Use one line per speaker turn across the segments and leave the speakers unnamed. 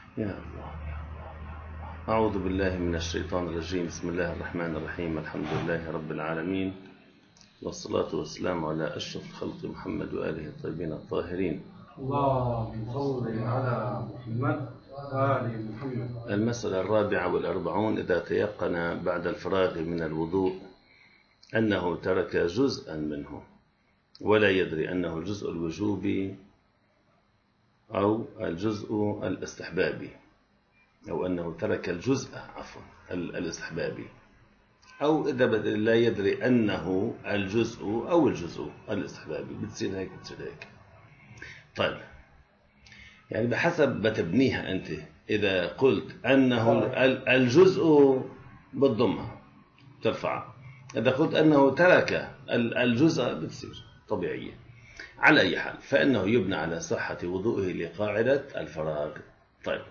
يا الله يا الله. أعوذ بالله من الشيطان الرجيم. بسم الله الرحمن الرحيم. الحمد لله رب العالمين، والصلاة والسلام على أشرف الخلق محمد وآله الطيبين الطاهرين.
اللهم صل على محمد وآل محمد.
المسألة 44. إذا تيقن بعد الفراغ من الوضوء أنه ترك جزءا منه ولا يدري أنه الجزء الوجوبي أو الجزء الاستحبابي، أو أنه ترك الجزء الاستحبابي، أو إذا لا يدري أنه الجزء أو الجزء الاستحبابي، بتصير هيك بتصير هيك. طيب، يعني بحسب ما تبنيها أنت. إذا قلت أنه الجزء بالضمة ترفع، إذا قلت أنه ترك الجزء بتصير طبيعية. على أي حال فإنه يبنى على صحة وضوءه لقاعدة الفراغ. طيب،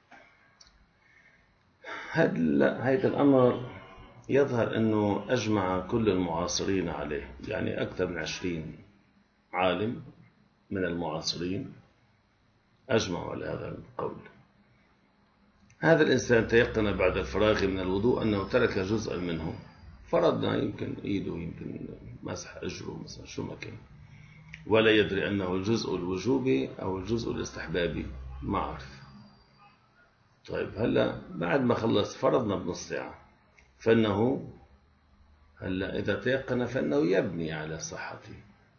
هذا الأمر يظهر أنه أجمع كل المعاصرين عليه، يعني أكثر من 20 عالم من المعاصرين أجمعوا على هذا القول. هذا الإنسان تيقن بعد الفراغ من الوضوء أنه ترك جزءا منه، فرضنا يمكن إيده، يمكن مسح أجره مثلا، شو ما كان، ولا يدري أنه الجزء الوجوبي أو الجزء الاستحبابي، ما أعرف. طيب، هلا بعد ما خلص فرضنا بنص ساعة، فإنه هلا إذا تيقن فإنه يبني على صحته.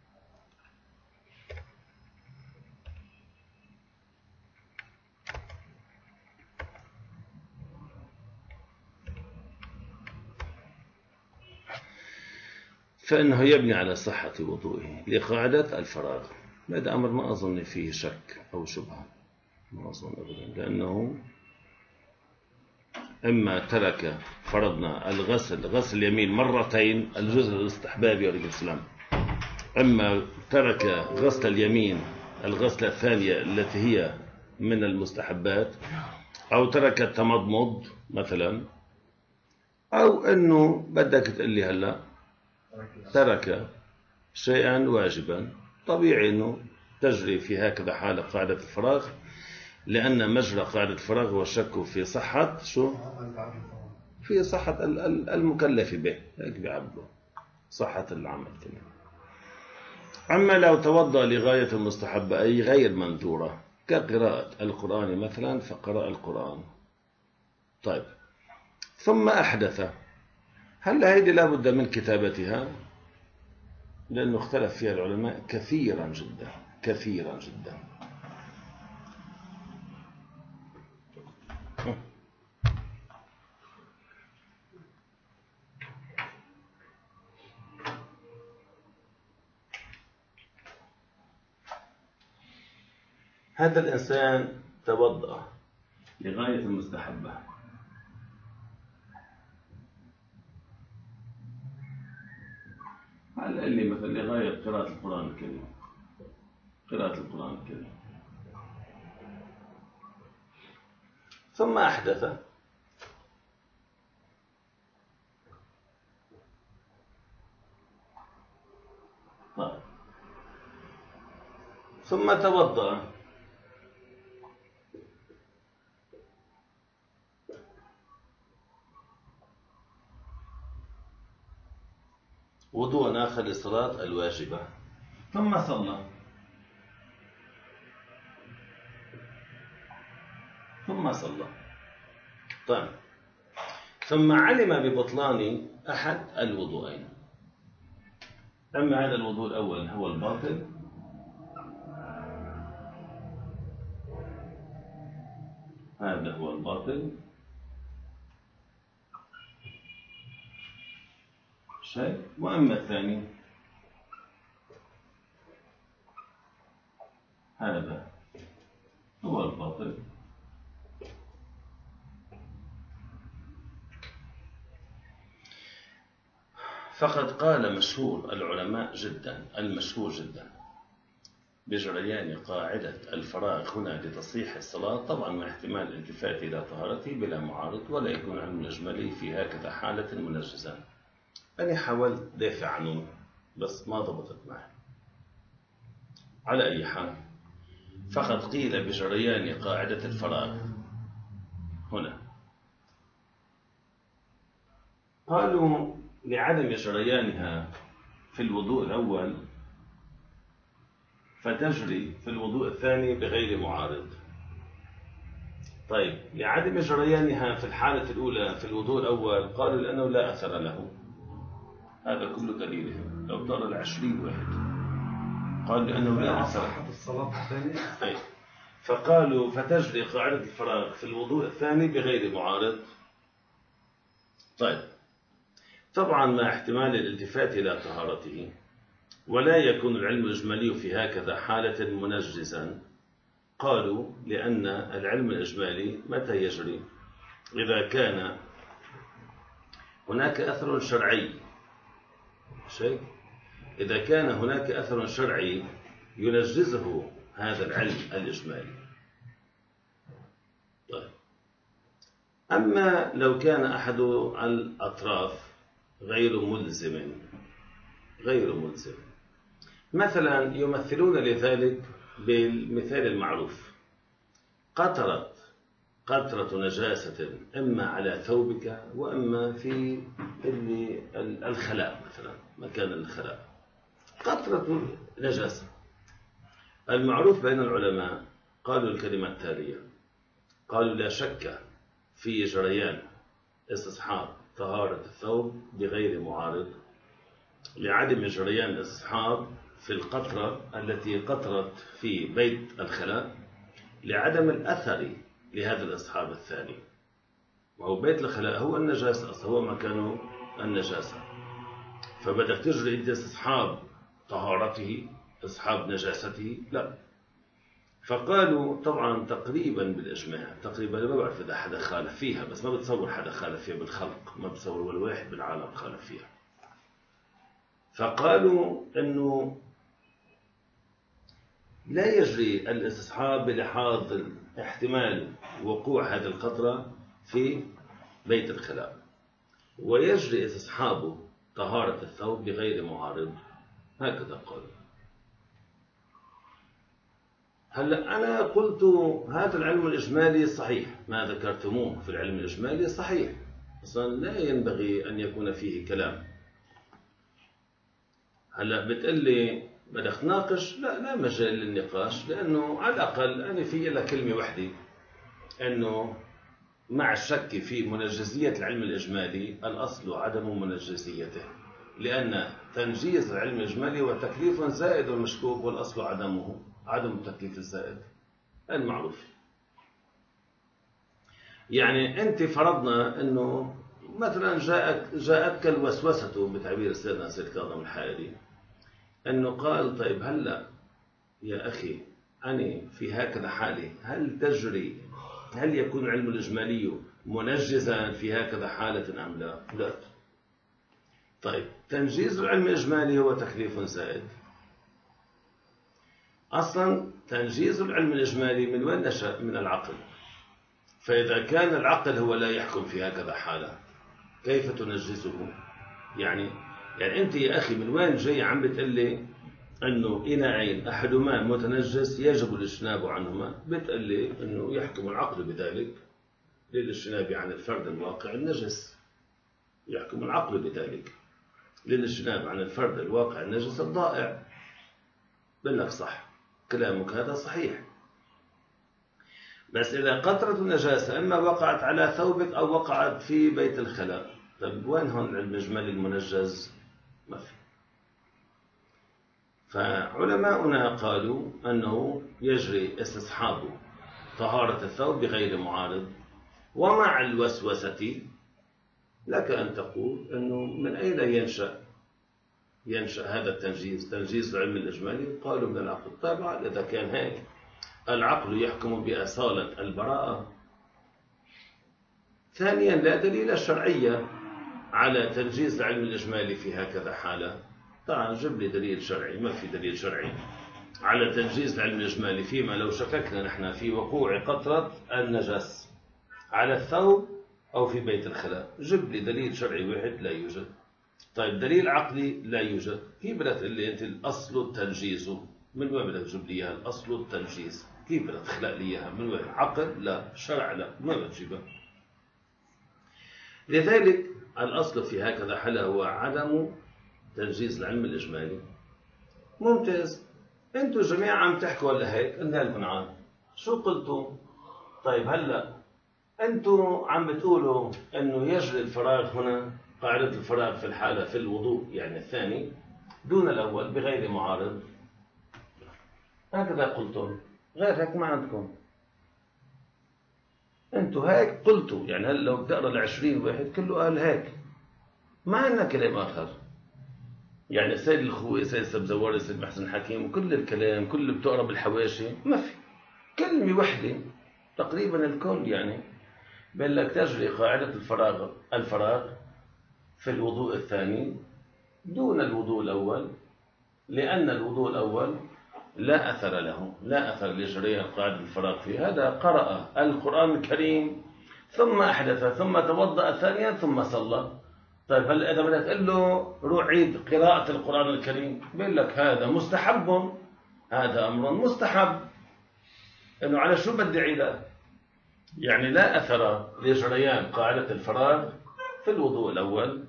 فإنه يبني على صحة وضوئه لقاعدة الفراغ. هذا أمر ما أظن فيه شك أو شبهة، ما أظن أبدا، لأنه إما ترك، فرضنا غسل اليمين مرتين، الجزء الاستحبابي عليه السلام، إما ترك غسل اليمين الغسلة الثانية التي هي من المستحبات، أو ترك التمضمض مثلا، أو أنه بدك تقول لي هلا ترك شيئا واجبا. طبيعي أنه تجري في هكذا حالة قاعدة الفراغ، لأن مجرى قاعدة الفراغ هو الشك في صحة شو؟ في صحة المكلف به، هيك بيعبروا صحة العمل كمان. أما لو توضأ لغاية المستحبة أي غير منذورة كقراءة القرآن مثلا، فقرأ القرآن. طيب، ثم أحدث، هل هذه لا بد من كتابتها؟ لأنه اختلف فيها العلماء كثيرا جدا كثيرا جدا. هذا الإنسان توضأ لغاية المستحبة، هل اللي مثل لغاية قراءة القرآن الكريم، قراءة القرآن الكريم، ثم أحدث. طيب، ثم توضأ وضوء آخر للصلاة الواجبة، ثم صلى، طيب، ثم علم ببطلان أحد الوضوءين. أما هذا الوضوء الأول هو الباطل، هذا هو الباطل شيء، وأما الثاني هذا هو الباطل. فقد قال مشهور العلماء جدا، المشهور جدا، بجريان قاعدة الفراغ هنا لتصحيح الصلاة، طبعا مع احتمال الالتفات إلى طهارته بلا معارض، ولا يكون علم الأجملي في هكذا حالة منجزة. أنا حاولت دافع عنه بس ما ضبطت معي. على أي حال، فقد قيل بجريان قاعدة الفراغ هنا قالوا لعدم جريانها في الوضوء الأول فتجري في الوضوء الثاني بغير معارض. طيب لعدم جريانها في الحالة الأولى في الوضوء الأول قالوا لأنه لا أثر له. هذا كل دليلهم. لو طال 20 واحد قال لأنه لا أثر
في الصلاة الثانية.
فقالوا فتجري قاعدة الفراغ في الوضوء الثاني بغير معارض. طيب طبعا مع احتمال الالتفات إلى طهارته، ولا يكون العلم الإجمالي في هكذا حالة منجزا. قالوا لأن العلم الإجمالي متى يجري؟ إذا كان هناك أثر شرعي. شيء إذا كان هناك أثر شرعي ينجزه هذا العلم الإجمالي. طيب أما لو كان أحد الأطراف غير ملزم مثلا يمثلون لذلك بالمثال المعروف: قطرة نجاسة إما على ثوبك وإما في الخلاء، مثلا مكان الخلاء، قطرة نجاسة. المعروف بين العلماء قالوا الكلمة التالية: قالوا لا شك في جريان استصحاب طهارة الثوب بغير معارض لعدم جريان الاستصحاب في القطرة التي قطرت في بيت الخلاء لعدم الأثر لهذا الاستصحاب الثاني. وهو بيت الخلاء هو النجاسة أصلا، هو مكان النجاسة، فبدك تجري أنت استصحاب طهارته استصحاب نجاسته؟ لا. فقالوا طبعا تقريبا بالإجماع، تقريبا ما بعرف إذا حدا خالف فيها، بس ما بتصور حدا خالف فيها بالخلق، ما بتصور ولا واحد بالعالم خالف فيها. فقالوا أنه لا يجري الاستصحاب بلحاظ احتمال وقوع هذه القطرة في بيت الخلاء، ويجري استصحاب طهارة الثوب بغير معارض. هكذا قالوا. هلا أنا قلت هذا العلم الإجمالي صحيح، ما ذكرتموه في العلم الإجمالي صحيح، أصلا لا ينبغي أن يكون فيه كلام. هلا بتقلي بدك تناقش؟ لا مجال للنقاش، لأنه على الأقل أنا في لها كلمة واحدة، أنه مع الشك في منجزية العلم الإجمالي الأصل عدم منجزيته، لأن تنجيز العلم الإجمالي هو تكليف زائد ومشكوك، والأصل عدم التكليف الزائد المعروف. يعني أنت فرضنا أنه مثلا جاءتك الوسوسة بتعبير السيد ناصر كاظم الحائري، أنه قال طيب هلا يا أخي أنا في هكذا حالة هل يكون العلم الإجمالي منجزا في هكذا حالة أم لا؟ لا. طيب تنجيز العلم الإجمالي هو تكليف زائد. أصلا تنجيز العلم الإجمالي من وين نشأ؟ من العقل. فإذا كان العقل هو لا يحكم في هكذا حالة كيف تنجزه؟ يعني أنت يا أخي من وين جاي عم بتقول لي أنه إناءين أحدهما متنجس يجب الاجتناب عنهما؟ بتقول لي أنه يحكم العقل بذلك للاجتناب عن الفرد الواقع النجس، يحكم العقل بذلك للاجتناب عن الفرد الواقع النجس الضائع. بقول لك صح، كلامك هذا صحيح، بس إذا قطرة النجاسة إما وقعت على ثوبك أو وقعت في بيت الخلاء، طيب وين هون العلم الإجمالي المنجز؟ ما في. فعلماؤنا قالوا أنه يجري استصحاب طهارة الثوب بغير معارض. ومع الوسوسة لك أن تقول أنه من أين ينشأ هذا التنجيز، تنجيز العلم الإجمالي؟ قالوا من العقل. طبعا إذا كان هيك العقل يحكم بأصالة البراءة. ثانيا لا دليل شرعي على تنجيز العلم الإجمالي في هكذا حالة. طبعا جيب لي دليل شرعي، ما في دليل شرعي على تنجيز العلم الإجمالي فيما لو شككنا نحن في وقوع قطرة النجس على الثوب أو في بيت الخلاء. جيب لي دليل شرعي واحد، لا يوجد. طيب دليل عقلي لا يوجد. كيف بدك تقول لي أنت الأصل التنجيز؟ من وين بدك تجيب لي إياها الأصل التنجيز؟ كيف بدك تخلق لي إياها؟ من وين؟ عقل؟ لا. شرع؟ لا. ما بتجيبها. لذلك الأصل في هكذا حالة هو عدم تنجيز العلم الإجمالي. ممتاز. أنتوا جميعا عم تحكوا ولا هيك؟ قلنا لكم عاد شو قلتوا؟ طيب هلا أنتوا عم بتقولوا أنه يجري الفراغ هنا، قاعدة الفراغ في الحالة في الوضوء يعني الثاني دون الأول بغير معارض. هكذا قلتم، غير هيك ما عندكم. أنتوا هيك قلتوا، يعني هلا لو بتقرا ال20 واحد كله قال هيك، ما عندنا كلام آخر. يعني السيد الخوي، السيد السبزواري، السيد محسن حكيم، وكل الكلام كل اللي بتقرا بالحواشي ما في كلمة وحدة تقريبا الكل يعني بيقول لك تجري قاعدة الفراغ في الوضوء الثاني دون الوضوء الأول، لأن الوضوء الأول لا أثر له، لا أثر لجريان قاعدة الفراغ فيه. هذا قرأ القرآن الكريم ثم أحدث ثم توضأ ثانيا ثم صلى. طيب هل إذا بدك تقول له روح عيد قراءة القرآن الكريم بيقول لك هذا مستحب، هذا أمر مستحب. إنه على شو بدي عيدها؟ يعني لا أثر لجريان قاعدة الفراغ في الوضوء الأول.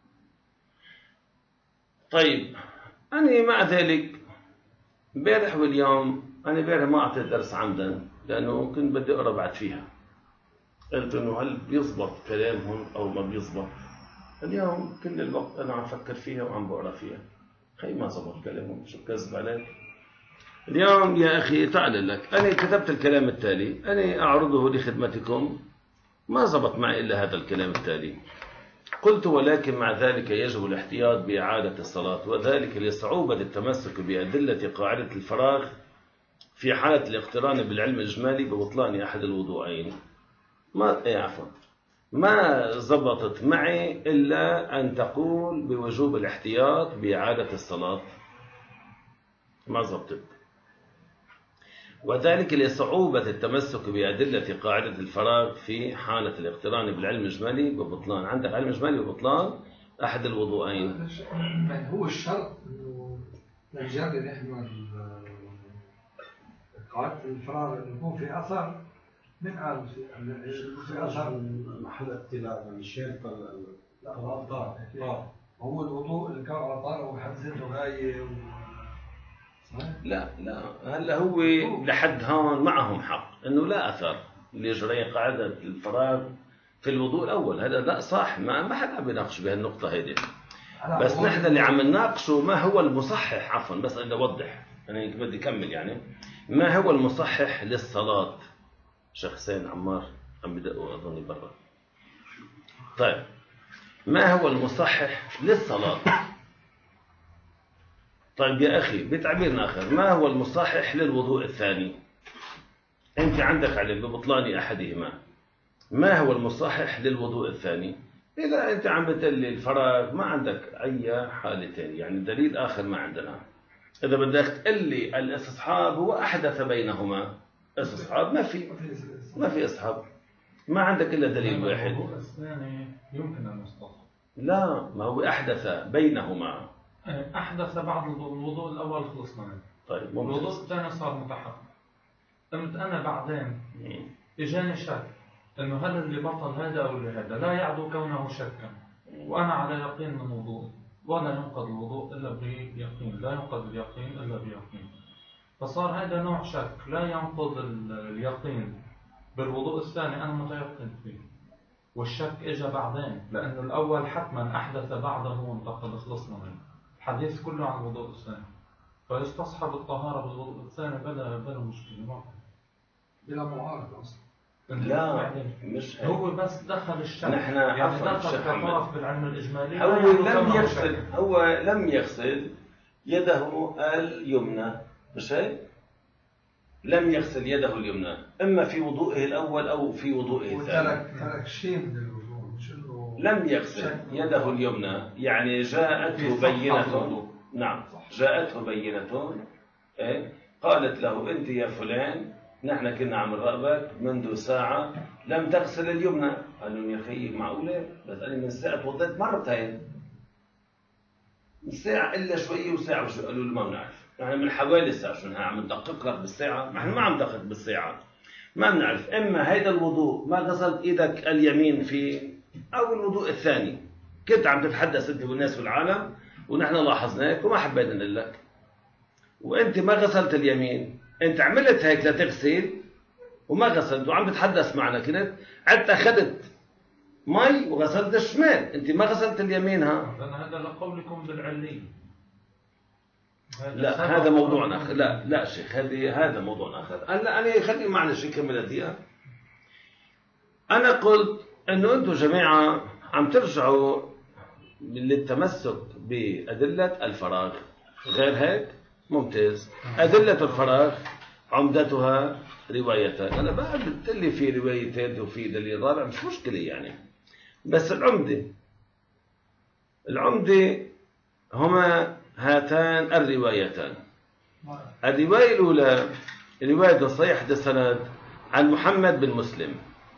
طيب أنا مع ذلك امبارح واليوم، أنا امبارح ما أعطيت درس عمدا لأنه كنت بدي أقرأ بعد فيها، قلت إنه هل بيزبط كلامهم أو ما بيزبط. اليوم كل الوقت أنا عم أفكر فيها وعم بقرأ فيها، خي ما زبط كلامهم، شو كذب عليك. اليوم يا أخي تعال لك، أنا كتبت الكلام التالي، أنا أعرضه لخدمتكم، ما زبط معي إلا هذا الكلام التالي. قلت ولكن مع ذلك يجب الاحتياط بإعادة الصلاة، وذلك لصعوبة التمسك بأدلة قاعدة الفراغ في حالة الاقتران بالعلم الإجمالي ببطلان أحد الوضوءين. ما زبطت معي إلا أن تقول بوجوب الاحتياط بإعادة الصلاة، ما زبطت. وذلك لصعوبة التمسك بأدلة قاعدة الفراغ في حالة الاقتران بالعلم الإجمالي ببطلان، عندك علم إجمالي ببطلان أحد الوضوءين.
هو الشرط إنه نجرب نحن قاعدة الفراغ يكون في أثر من قال في أثر
محل اختلاف الشيء
طار. هو الوضوء اللي كان على طار وحد ذاته غاية
لا هلا هو لحد هون معهم حق انه لا اثر لجري قاعده الفراغ في الوضوء الاول، هذا لا صح، ما حدا بيناقش بهالنقطه هيدي. بس نحن اللي عم نناقشه ما هو المصحح، عفوا بس بدي اوضح، انا بدي اكمل يعني ما هو المصحح للصلاه. شيخ حسين عمار عم بدقوا اظني برا. طيب ما هو المصحح للصلاه؟ طيب يا أخي بتعبير آخر، ما هو المصحح للوضوء الثاني؟ أنت عندك علم ببطلان أحدهما، ما هو المصحح للوضوء الثاني؟ إذا أنت عم بتقلي الفراغ ما عندك أي حالتين، يعني دليل آخر ما عندنا. إذا بدك تقلي الاستصحاب هو أحدث بينهما، استصحاب ما في استصحاب، ما عندك إلا دليل واحد.
الوضوء الثاني يمكن أن يستصحب.
لا، ما هو أحدث بينهما.
أحدث بعد الوضوء الأول خلصنا منه.
طيب
الوضوء الثاني صار متحقق. قمت أنا بعدين إجاني شك إنه هل اللي بطل هذا أو اللي هذا، لا يعدو كونه شكا، وأنا على يقين من وضوء، ولا ينقض الوضوء إلا بيقين، لا ينقض اليقين إلا بيقين. فصار هذا نوع شك لا ينقض اليقين بالوضوء الثاني، أنا متيقن فيه، والشك إجا بعدين لأنه الأول حتما أحدث بعده وانتقد خلصنا منه. الحديث كله عن الوضوء الثاني، فيستصحب الطهارة بالوضوء الثاني بلا مشكلة، ما
بلا معارضة أصلا.
لا مش هيك.
هو بس دخل الشك،
نحن
يعني
عفوا
دخل كطرف بالعلم الإجمالي.
هو لم يغسل يده اليمنى، مش هيك؟ لم يغسل يده اليمنى، إما في وضوئه الأول أو في وضوئه الثاني.
ترك شيء من الوضوء، مش إنه
لم يغسل يده اليمنى، يعني جاءته بينة. نعم، جاءته بينة قالت له أنت يا فلان نحن كنا عم نراقبك منذ ساعة لم تغسل اليمنى. قال لهم يا خيي معقولة؟ بس أنا من ساعة توضيت مرتين، من ساعة إلا شوية وساعة وشوية. قالوا له ما بنعرف. يعني من حوالي ساعة شو عم ندقق لك بالساعة؟ ما احنا ما عم ندقق بالساعة، ما بنعرف إما هيدا الوضوء ما غسلت إيدك اليمين فيه أو الوضوء الثاني. كنت عم تتحدث أنت والناس في العالم ونحن لاحظناك وما حبينا نقول لك، وأنت ما غسلت اليمين، أنت عملت هيك لتغسل وما غسلت وعم تتحدث معنا، كنت أنت أخذت مي وغسلت الشمال، أنت ما غسلت اليمين.
هذا لقولكم بالعلين.
لا هذا موضوع آخر. لا شيخ، هذا موضوع آخر. أنا خلي معلش كمل دقيقة. أنا قلت إنه أنتم جماعة عم ترجعوا للتمسك بأدلة الفراغ، غير هيك ممتاز. أدلة الفراغ عمدتها روايتان. أنا بعد بتقلي في روايتين وفي دليل رابع مش مشكلة يعني، بس العمدة هما هاتان الروايتان. الرواية الأولى رواية صحيحة السند عن محمد بن مسلم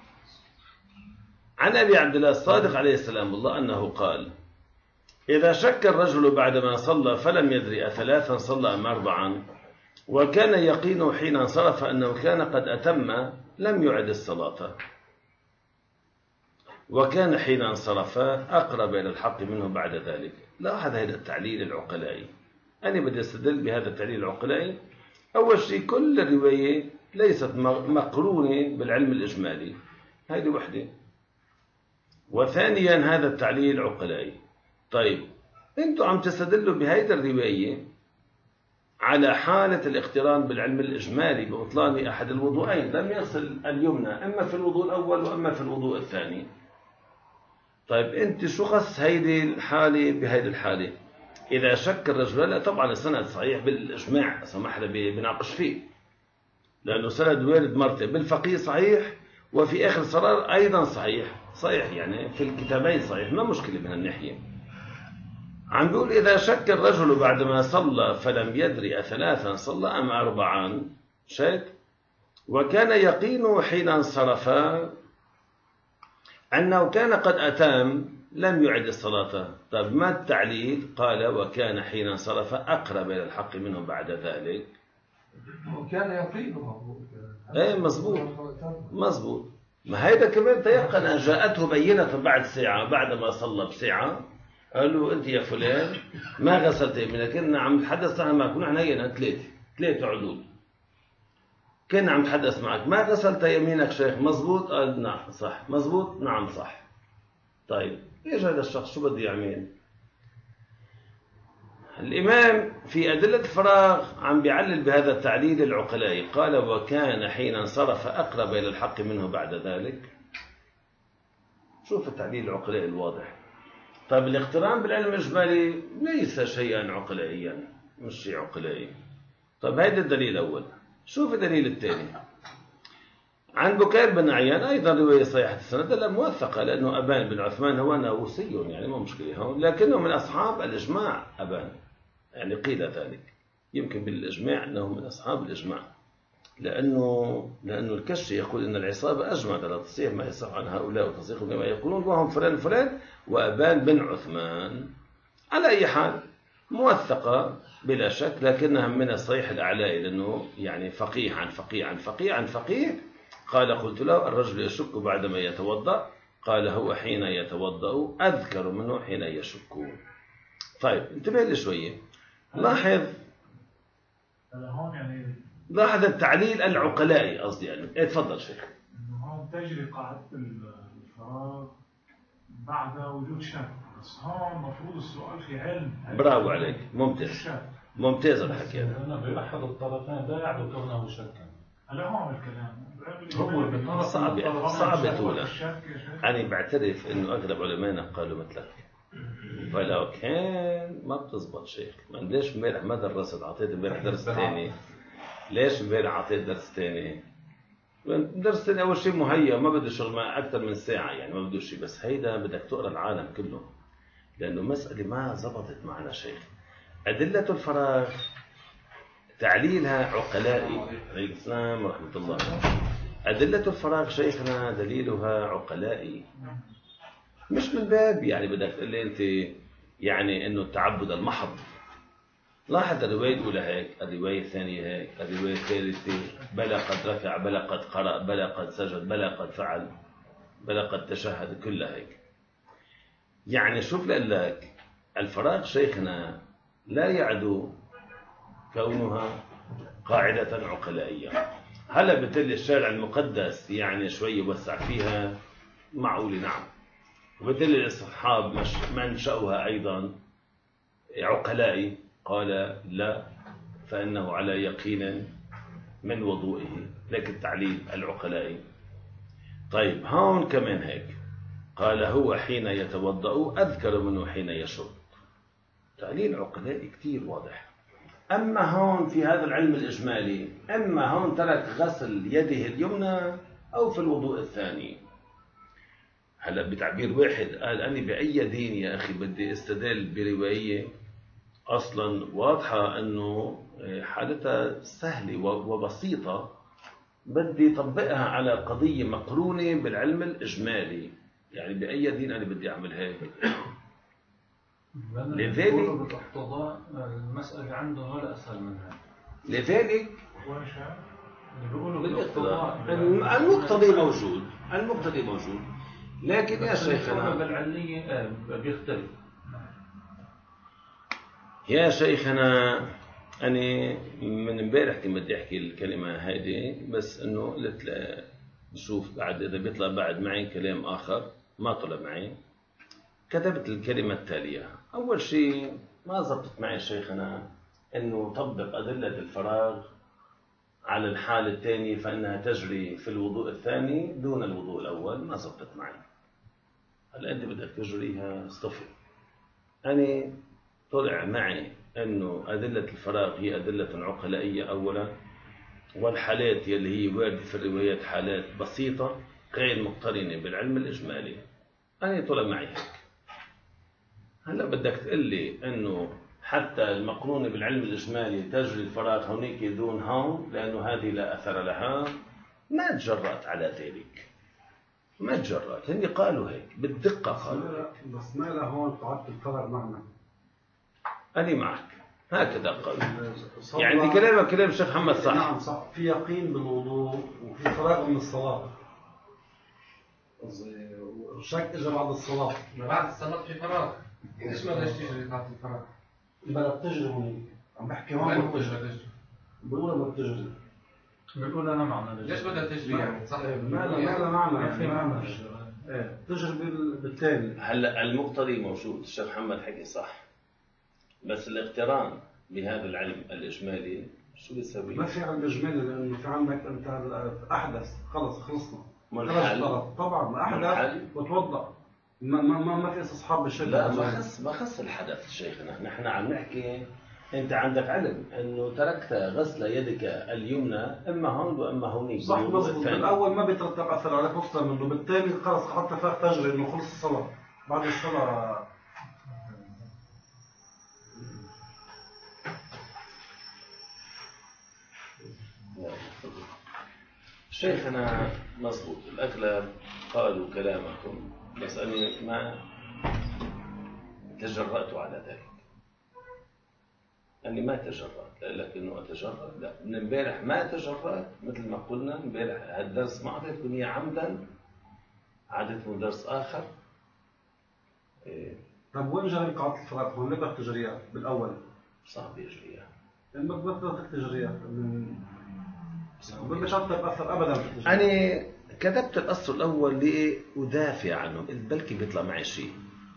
عن أبي عبد الله الصادق عليه السلام الله أنه قال: إذا شك الرجل بعدما صلى فلم يدري أثلاثا صلى أم أربعا وكان يقينه حين انصرف أنه كان قد أتم لم يعد الصلاة، وكان حين انصرف أقرب إلى الحق منه بعد ذلك. لاحظ هذا التعليل العقلائي. أنا بدي أستدل بهذا التعليل العقلائي. أول شيء كل الرواية ليست مقرونة بالعلم الإجمالي، هذه وحدة. وثانيا هذا التعليل عقلائي. طيب أنتم عم تستدلوا بهذه الرواية على حالة الاقتران بالعلم الإجمالي ببطلان أحد الوضوءين، لم يصل اليمنى إما في الوضوء الأول وإما في الوضوء الثاني. طيب أنت شو خص هيدي الحالة بهيدي الحالة؟ إذا شك الرجل، لا طبعا السند صحيح بالإجماع، سمح لي بناقش فيه، لأنه سند وارد مرتب بالفقيه صحيح وفي آخر الصرار أيضا صحيح يعني في الكتابين صحيح، ما مشكلة من الناحية. عم بيقول إذا شك الرجل بعدما صلى فلم يدري أثلاثا صلى أم أربعا، شك، وكان يقينه حين انصرف أنه كان قد أتم لم يعد الصلاة. طيب ما التعليل؟ قال: وكان حين انصرف أقرب إلى الحق منه بعد ذلك.
وكان يقينه.
ايه مزبوط. ما هيدا كمان تيقن. جاءته بينة بعد ساعة، بعد ما صلى بساعة، قال له: أنت يا فلان ما غسلت يمينك، كنا عم نتحدث معك، كنا هينا ثلاثة عدود، كنا عم نتحدث معك، ما غسلت يمينك شيخ، مزبوط؟ قال: نعم صح. مزبوط؟ نعم صح. طيب ايش هذا الشخص شو بده يعمل؟ الإمام في أدلة الفراغ عم بيعلل بهذا التعليل العقلائي. قال: وكان حين انصرف أقرب إلى الحق منه بعد ذلك. شوف التعليل العقلائي الواضح. طيب الاقتران بالعلم الإجمالي ليس شيئا عقلائيا، مش شيء عقلائي. طيب هذا الدليل الأول. شوف الدليل الثاني عن بكير بن عيان، أيضا رواية صحيحة السند، لا موثقة، لأنه أبان بن عثمان هو ناووسي يعني ما مشكلة هون، لكنه من أصحاب الإجماع. أبان يعني قيل ذلك، يمكن بالإجماع أنه من أصحاب الإجماع، لأنه الكشي يقول إن العصابة أجمعت على تصحيح ما يصح عن هؤلاء وتصحيح كما يقولون، وهم فلان وأبان بن عثمان. على أي حال موثقة بلا شك، لكنها من الصحيح الأعلى، لأنه يعني فقيه عن فقيه عن فقيه عن فقيه. قال: قلت له: الرجل يشك بعدما يتوضأ؟ قال: هو حين يتوضأ أذكر منه حين يشك. طيب انتبه لي شوية، لاحظ التعليل العقلائي قصدي يعني. تفضل شيخ.
هون تجري قاعدة الفراغ بعد وجود شك، بس هون المفروض السؤال في علم.
برافو عليك، ممتاز الحكي هذا.
أنا بأحد الطرفين لا يعد كونه شكا.
هلا هون الكلام
هو صعب تقولها. أنا بعترف إنه أغلب علمائنا قالوا مثلك، فلو كان ما بتزبط شيخ. من ليش امبارح ما درست؟ أعطيت امبارح درس ثاني. ليش امبارح أعطيت درس ثاني؟ درس ثاني أول شيء مهيأ، ما بده شغل ما أكثر من ساعة يعني، ما بده شيء، بس هيدا بدك تقرأ العالم كله، لأنه مسألة ما زبطت معنا شيخ. أدلة الفراغ تعليلها عقلائي. عليكم السلام ورحمة الله. أدلة الفراغ شيخنا دليلها عقلائي، مش من باب يعني بدك تقول لي أنت يعني إنه التعبد المحض، لاحظ الرواية الأولى هيك، الرواية الثانية هيك، الرواية الثالثة بلى قد ركع، بلى قد قرأ، بلى قد سجد، بلى قد فعل، بلى قد تشهد، كلها هيك. يعني شوف لك الفراغ شيخنا لا يعدو كونها قاعدة عقلائية. هلا بتقول الشارع المقدس يعني شوي يوسع فيها، معقول نعم، وبتقول الأصحاب منشأها أيضا عقلائي، قال لا، فإنه على يقين من وضوئه، لكن التعليل العقلائي. طيب هون كمان هيك، قال هو حين يتوضأ أذكر منه حين يشرب، تعليل عقلائي كتير واضح. أما هون في هذا العلم الإجمالي، أما هون ترك غسل يده اليمنى أو في الوضوء الثاني. هلا بتعبير واحد قال أنا بأي دين يا أخي بدي استدل برواية أصلا واضحة أنه حالتها سهلة وبسيطة، بدي طبقها على قضية مقرونة بالعلم الإجمالي. يعني بأي دين أنا بدي أعمل هيك؟ لذلك
بالاقتضاء المسألة عندهم ولا أسهل منها.
لذلك
بيقولوا
بالاقتضاء
بالاقتضاء
المقتضي موجود، المقتضي موجود، لكن يا شيخنا
بالعلية بيختلف.
يا شيخنا أنا من امبارح كنت بدي أحكي الكلمة هذه، بس إنه قلت بشوف بعد إذا بيطلع بعد معي كلام آخر، ما طلع معي. كتبت الكلمة التالية. أول شيء ما زبطت معي شيخنا إنه طبق أدلة الفراغ على الحالة الثانية فإنها تجري في الوضوء الثاني دون الوضوء الأول، ما زبطت معي. هلا أنت بدك تجريها اصطفي. أنا طلع معي أنه أدلة الفراغ هي أدلة عقلائية أولا، والحالات يلي هي واردة في الروايات حالات بسيطة غير مقترنة بالعلم الإجمالي. أنا طلع معي هيك. هلا بدك تقول لي أنه حتى المقرونة بالعلم الإجمالي تجري الفراغ هونيك دون هون لأنه هذه لا أثر لها. ما تجرأت على ذلك، ما تجرأت، هني قالوا هيك بالدقة قالوا هيك.
بس ما له هون قعدت الفرق معنا.
أنا معك هكذا قالوا. يعني دي كلام الشيخ محمد صح.
نعم صح، في يقين بالوضوء وفي فراغ من الصلاة. والشك اجى بعد الصلاة.
ما بعد الصلاة في فراغ. ليش ما بدك تجري قاعدة الفراغ؟
بدها بتجري هون. عم بحكي
وين
هون
بتجري؟
بالأولى بدها بتجري.
بيقول أنا معنا.
ليش بدها تجري يعني؟ صح؟
ما لها معنى.
ما في معنى.
ايه تجري بالثاني.
هلا المقتضي موجود، الشيخ محمد حكي صح، بس الاقتران بهذا العلم الإجمالي شو بيسوي؟
ما في علم إجمالي لأنه في عندك أنت أحدث خلص خلصنا.
منحل.
طبعا أحدث وتوضأ. ما في أصحاب بالشرك.
لا ما خص الحدث شيخنا، نحن عم نحكي أنت عندك علم أنه تركت غسل يدك اليمنى إما هون وإما هونيك.
صح مظبوط. بالأول ما بيترتب أثر عليك أصلا منه، بالتالي خلص حتى فاق تجري إنه خلص الصلاة. بعد الصلاة
شيخنا مضبوط، الأغلب قالوا كلامكم، بس أنا ما تجرأت على ذلك. أني ما تجرأت، لكنه أتجرأ لا، من امبارح ما تجرأت مثل ما قلنا امبارح. هالدرس ما أعطيتكم إياه عمدا، عادتكم درس آخر.
طيب وين جري قاعدة الفراغ؟ هون ليه بدك تجريها بالأول؟
صعب يجريها.
ما بدك تجريها. بدك ترتب أثر أبدا في التجرية.
أنا كتبت الأصل الأول لأدافع عنه، قلت بلكي بيطلع معي شيء.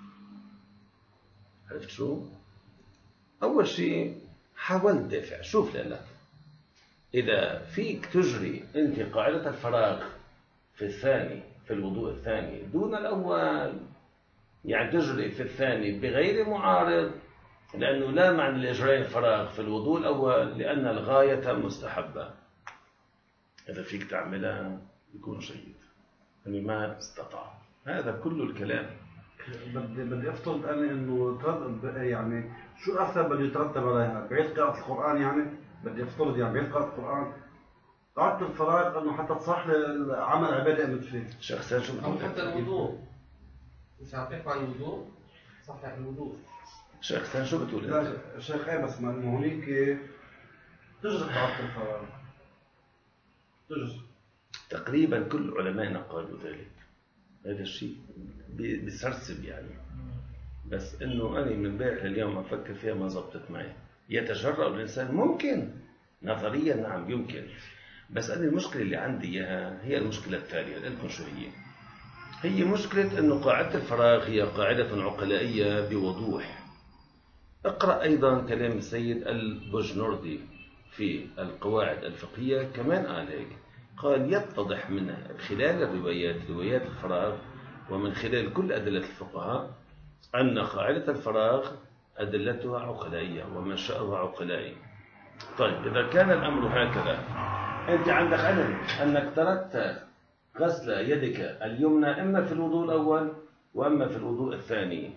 عرفت شو؟ أول شيء حاولت دافع. شوف لك، إذا فيك تجري أنت قاعدة الفراغ في الثاني في الوضوء الثاني دون الأول، يعني تجري في الثاني بغير معارض، لأنه لا معنى لإجراء الفراغ في الوضوء الأول لأن الغاية مستحبة. إذا فيك تعملها يكون جيد. يعني ما استطاع. هذا كل الكلام.
بدي أفترض أنا إنه يعني شو الأثر بده يترتب عليها؟ بعيد قراءة القرآن يعني؟ بدي أفترض يعني بعيد قراءة القرآن قعدت الفرائض إنه حتى تصح لعمل عبادة قمت فيه.
شيخ سان شو
أو حتى الوضوء. مش عم تحكوا عن الوضوء؟ صح الوضوء.
شيخ ثاني شو بتقول
لا
انت؟
شيخ ايه بس ما إنه هونيك تجري قاعدة الفراغ تجري.
تقريبا كل علمائنا قالوا ذلك. هذا الشيء بيسرسب يعني، بس انه انا من امبارح لليوم افكر فيها ما زبطت معي. يتجرأ الانسان ممكن نظريا، نعم يمكن، بس انا المشكله اللي عندي اياها هي المشكله التاليه. لكم شو هي مشكله انه قاعده الفراغ هي قاعده عقلائيه بوضوح. اقرأ ايضا كلام السيد البجنوردي في القواعد الفقهيه، كمان قال هيك، قال يتضح من خلال الروايات، روايات الفراغ، ومن خلال كل أدلة الفقهاء أن قاعدة الفراغ أدلتها عقلائية ومنشأها عقلائي. طيب إذا كان الأمر هكذا، أنت عندك علم أنك تركت غسل يدك اليمنى إما في الوضوء الأول وإما في الوضوء الثاني،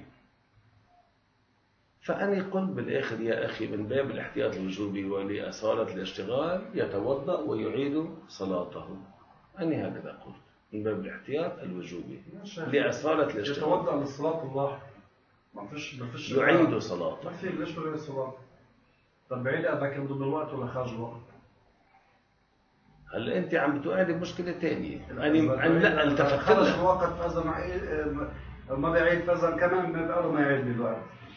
فأنا قلت بالآخر يا أخي من باب الاحتياط الوجوبي ولأصالة الاشتغال يتوضأ ويعيد صلاته. أنا هكذا قلت من باب الاحتياط الوجوبي لأصالة الاشتغال.
يتوضأ للصلاة الله، ما فيش
يعيد صلاته.
ما في ليش بغير الصلاة؟ طب بعيد إذا كان ضمن الوقت ولا خارج الوقت؟
هلا أنت عم بتقعد بمشكلة ثانية. أنا لا التفت
خرج
لها.
الوقت فإذا ما بيعيد فإذا كمان بيبقى ما يعيد بالوقت.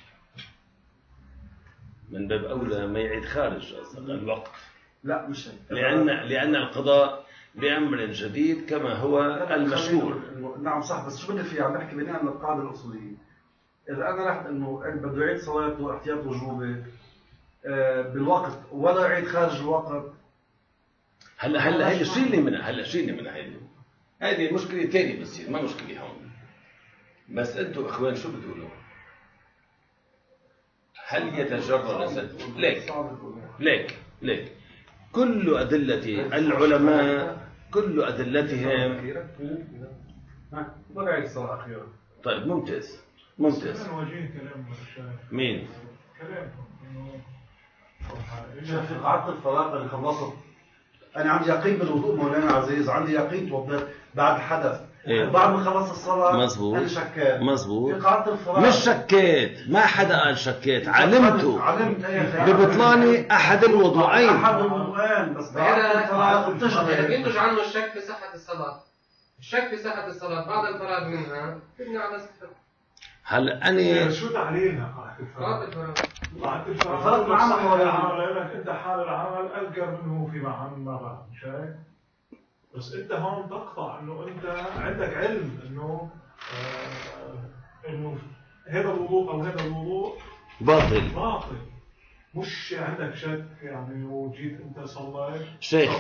من باب أولى ما يعيد خارج الوقت.
لا مش هيك.
لأن القضاء بأمر جديد كما هو المشهور.
نعم صح، بس شو بدي فيه؟ عم بحكي بناء على القاعدة الأصولية. إذا أنا رحت إنه بده يعيد صلاته احتياط وجوبي بالوقت ولا يعيد خارج الوقت.
هلا هي شيلني منها، هذه مشكلة ثانية بتصير، ما مشكلة هون. بس أنتم إخوان شو بتقولوا؟ هل يتجرأ الإنسان؟ ليك كل أدلة العلماء، كل أدلتهم.
ما بعيد الصلاة أخيرا.
طيب ممتاز.
أنا واجهني كلام
مين؟
كلام
شوف في قاعدة الفراغ اللي خلصت، أنا عندي يقين بالوضوء مولانا عزيز، عندي يقين توضيت بعد حدث.
إيه؟
بعد ما خلص الصلاة
مزبوط.
أنا شكيت.
مزبوط.
في قاعدة الفراغ
مش شكيت، ما حدا قال شكيت، علمت
أي
ببطلان أحد الوضوءين.
أحد الوضوءين، بس قاعدة الفراغ بتشغل.
ينتج عنه الشك في صحة الصلاة. الشك في صحة الصلاة بعد الفراغ منها تبني على صحة.
هلا أنا
شو تعليلها قاعدة الفراغ؟ قاعدة الفراغ
مع
العمل، لأنك أنت حال العمل أذكر منه فيما عمره، شايف؟ بس أنت هون تقطع إنه أنت عندك علم إنه هذا الوضوء أو هذا الوضوء
باطل.
مش عندك شك يعني، وجيت أنت صليت
شيخ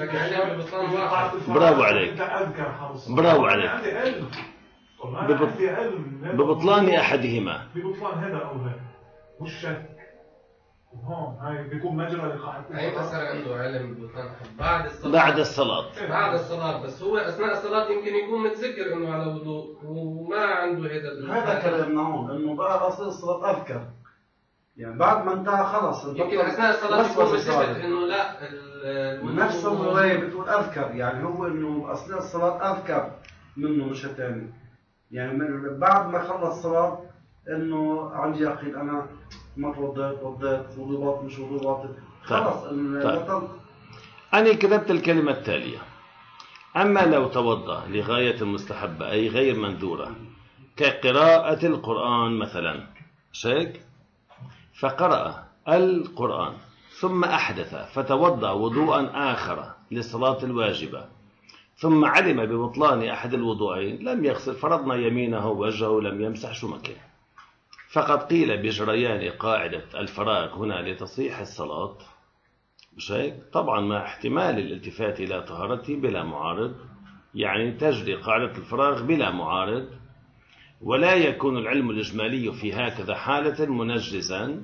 برافو
عليك.
أنت أذكر حرص.
برافو عليك.
عندي علم. طب أنا عندي علم
ببطلان أحدهما،
ببطلان هذا أو هذا، مش شك. هون هاي بيكون مجرى لقاعدة
هيدا صار عنده علم ببطلان بعد الصلاة.
بعد الصلاة.
بس هو أثناء الصلاة يمكن يكون متذكر إنه على وضوء وما عنده
هذا كلامنا هون، إنه بقى أصل الصلاة أذكر. يعني بعد ما انتهى خلص.
يمكن أثناء الصلاة يكون متذكر إنه لا
نفس الرواية بتقول أذكر، يعني هو إنه أثناء الصلاة أذكر منه مش الثاني. يعني بعد ما خلص الصلاة إنه عندي يقين أنا ما توضيت وضوء باطل مش وضوء باطل خلص.
طيب. أنا كتبت الكلمة التالية: أما لو توضأ لغاية مستحبة أي غير منذورة كقراءة القرآن مثلا، شيك، فقرأ القرآن ثم أحدث فتوضأ وضوءا آخر للصلاة الواجبة، ثم علم ببطلان أحد الوضوءين، لم يغسل، فرضنا يمينه ووجهه، لم يمسح شو مكان، فقد قيل بجريان قاعدة الفراغ هنا لتصحيح الصلاة، مش هيك؟ طبعا مع احتمال الالتفات إلى طهارته بلا معارض، يعني تجري قاعدة الفراغ بلا معارض، ولا يكون العلم الإجمالي في هكذا حالة منجزا،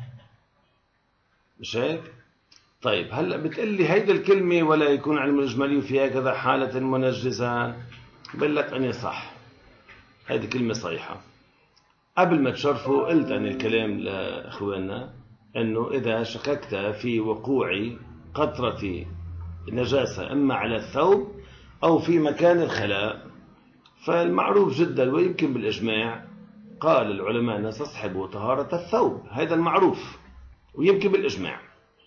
مش هيك؟ طيب هلا بتقول لي هيدي الكلمة ولا يكون العلم الإجمالي في هكذا حالة منجزا، بقول لك أنا صح، هيدي كلمة صحيحة. قبل ما تشرفوا قلت أن الكلام لأخواننا أنه إذا شككت في وقوع قطرة نجاسة إما على الثوب أو في مكان الخلاء، فالمعروف جدا ويمكن بالإجماع قال العلماء أن تستصحب طهارة الثوب، هذا المعروف ويمكن بالإجماع.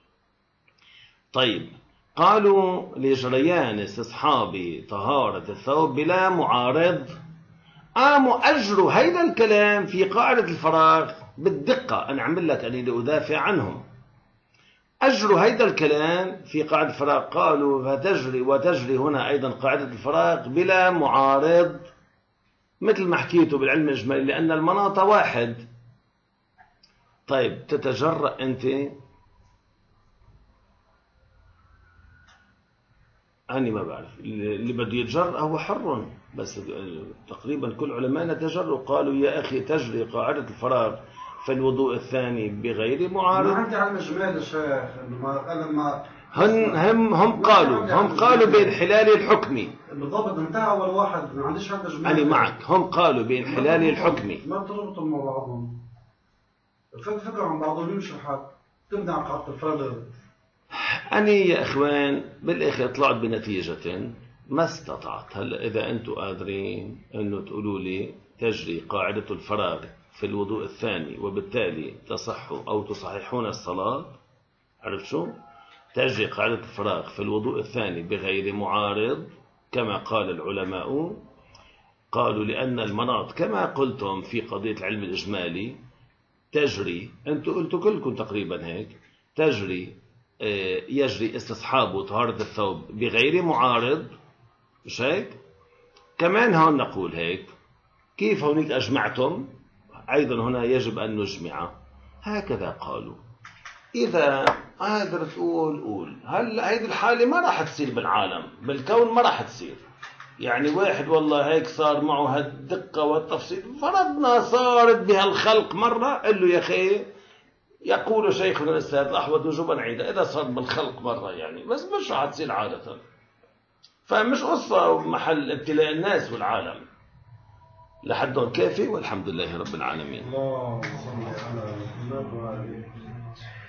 طيب قالوا لجريان استصحاب طهارة الثوب بلا معارض، قاموا أجروا هيدا الكلام في قاعدة الفراغ بالدقة. أنا عمل لك أني لأدافع عنهم. أجروا هيدا الكلام في قاعدة الفراغ، قالوا فتجري وتجري هنا أيضا قاعدة الفراغ بلا معارض، مثل ما حكيته بالعلم الإجمالي، لأن المناط واحد. طيب تتجرأ أنت، أنا ما بعرف، اللي بده يتجرأ هو حر، بس تقريبا كل علماءنا تجرؤوا، قالوا يا أخي تجري قاعدة الفراغ في الوضوء الثاني بغير معارض.
ما عندي علم إجمالي يا شيخ، لما
هم قالوا بانحلال الحكمي.
بالضبط، انتهى أول واحد، ما عنديش علم إجمالي.
أنا معك، هم قالوا بانحلال الحكمي.
ما بتربطوا مع بعضهم، الفكرة عن بعضهم يمشي الحال، تبدأ على قاعدة الفراغ.
أنا يا إخوان بالآخر طلعت بنتيجة ما استطعت. هلا إذا أنتم قادرين أنه تقولوا لي تجري قاعدة الفراغ في الوضوء الثاني وبالتالي تصحوا أو تصححون الصلاة، عرفت شو؟ تجري قاعدة الفراغ في الوضوء الثاني بغير معارض كما قال العلماء. قالوا لأن المناط كما قلتم في قضية العلم الإجمالي تجري، أنتم قلتوا كلكم تقريبا هيك، تجري يجري استصحاب وطهارة الثوب بغير معارض، مش هيك؟ كمان هون نقول هيك. كيف هونيك أجمعتم؟ أيضا هنا يجب أن نجمع، هكذا قالوا. إذا قادر تقول قول. هلا هيدي الحالة ما راح تصير بالعالم، بالكون ما راح تصير. يعني واحد والله هيك صار معه هالدقة والتفصيل، فرضنا صارت بهالخلق مرة، قل له يا أخي يقول شيخنا الأستاذ الأحوذ وجوبا عيدا، إذا صار بالخلق مرة يعني، بس مش راح تصير عادة. فمش قصة محل ابتلاء الناس والعالم. لحدهم كافي، والحمد لله رب العالمين.
الله